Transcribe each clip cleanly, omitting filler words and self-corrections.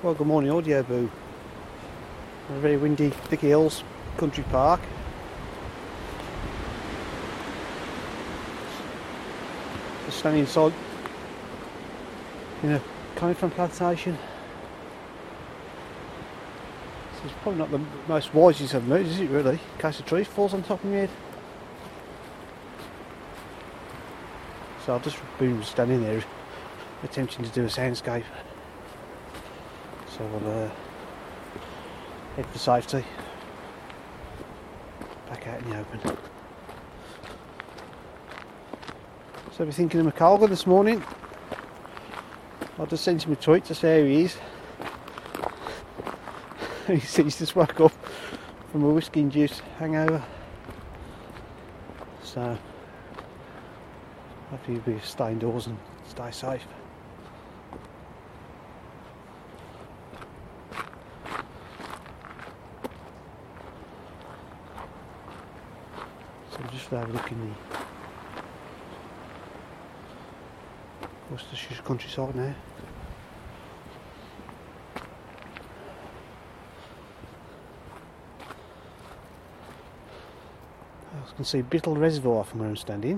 Well, good morning, Audio Boo. A very windy Thicky Hills Country Park. Just standing inside in a conifer plantation. So it's probably not the most wisest of moves, is it really? In case a tree falls on top of my head. So I've just been standing there attempting to do a soundscape. So I'll head for safety back out in the open. So I've been thinking of McColgan this morning. I just sent him a tweet to say how he is. He's just woke up from a whiskey induced hangover. So hopefully he'll be stay indoors and stay safe. So we'll just have a look in the Worcestershire countryside now. I can see Bittle Reservoir from where I'm standing.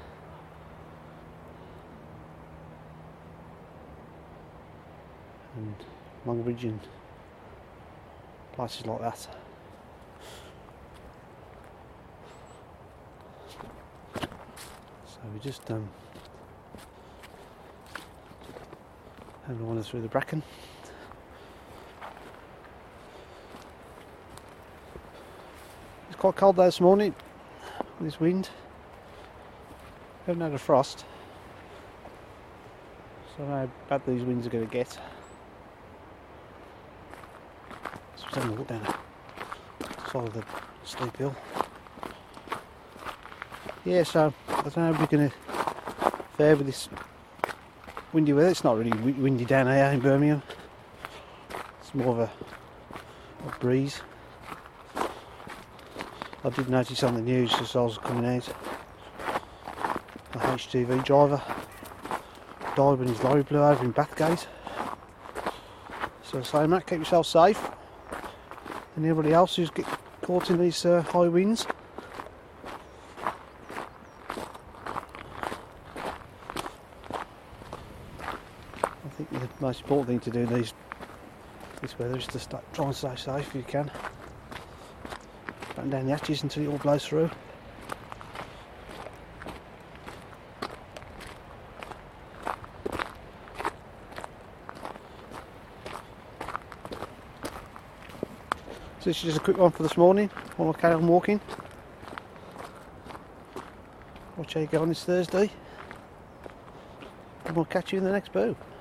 And Longbridge and places like that. So we just having a wander through the bracken. It's quite cold there this morning with this wind. We haven't had a frost, so I don't know how bad these winds are going to get. So we're having a look down the side of the steep hill. Yeah, so I don't know how we're going to fare with this windy weather. It's not really windy down here in Birmingham. It's more of a breeze. I did notice on the news as I was coming out, a HGV driver died when his lorry blew over in Bathgate. So say, Matt, keep yourself safe. And everybody else who's get caught in these high winds. I think the most important thing to do in this weather is to try and stay safe if you can. Batten down the hatches until it all blows through. So this is just a quick one for this morning while I carry on walking. Watch how you go on this Thursday, and we'll catch you in the next boo.